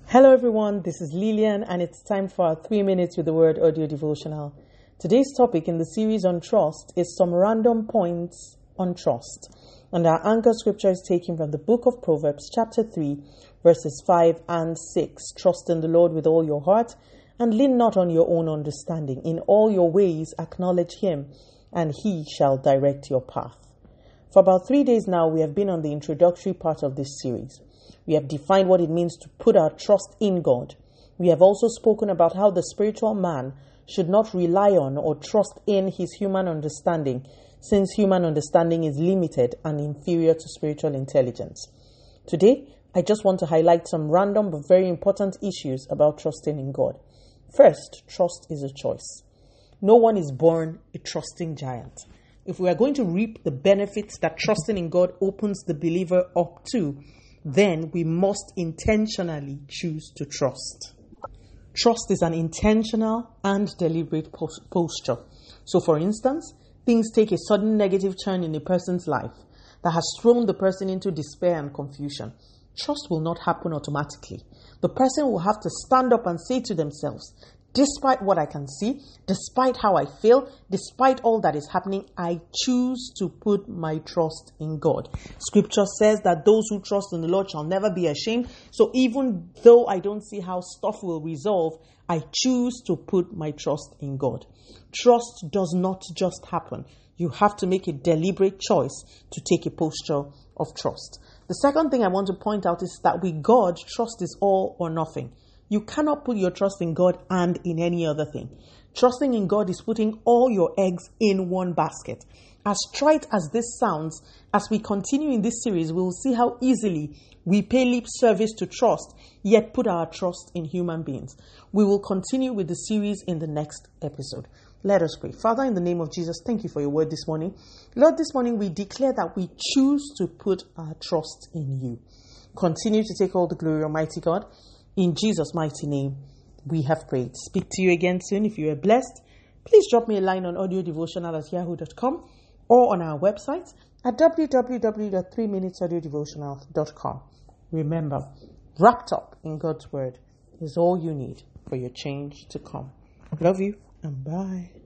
Hello everyone, this is Lillian and it's time for our 3 minutes with the word audio devotional. Today's topic in the series on trust is some random points on trust. And our anchor scripture is taken from the book of Proverbs chapter 3 verses 5 and 6. Trust in the Lord with all your heart and lean not on your own understanding. In all your ways acknowledge him and he shall direct your path. For about 3 days now we have been on the introductory part of this series. We have defined what it means to put our trust in God. We have also spoken about how the spiritual man should not rely on or trust in his human understanding, since human understanding is limited and inferior to spiritual intelligence. Today, I just want to highlight some random but very important issues about trusting in God. First, trust is a choice. No one is born a trusting giant. If we are going to reap the benefits that trusting in God opens the believer up to, then we must intentionally choose to trust. Trust is an intentional and deliberate posture. So for instance, things take a sudden negative turn in a person's life that has thrown the person into despair and confusion. Trust will not happen automatically. The person will have to stand up and say to themselves, despite what I can see, despite how I feel, despite all that is happening, I choose to put my trust in God. Scripture says that those who trust in the Lord shall never be ashamed. So even though I don't see how stuff will resolve, I choose to put my trust in God. Trust does not just happen. You have to make a deliberate choice to take a posture of trust. The second thing I want to point out is that with God, trust is all or nothing. You cannot put your trust in God and in any other thing. Trusting in God is putting all your eggs in one basket. As trite as this sounds, as we continue in this series, we will see how easily we pay lip service to trust, yet put our trust in human beings. We will continue with the series in the next episode. Let us pray. Father, in the name of Jesus, thank you for your word this morning. Lord, this morning we declare that we choose to put our trust in you. Continue to take all the glory, Almighty God. In Jesus' mighty name, we have prayed. Speak to you again soon. If you are blessed, please drop me a line on audiodevotional@yahoo.com or on our website at www.3minutesaudiodevotional.com. Remember, wrapped up in God's word is all you need for your change to come. Love you and bye.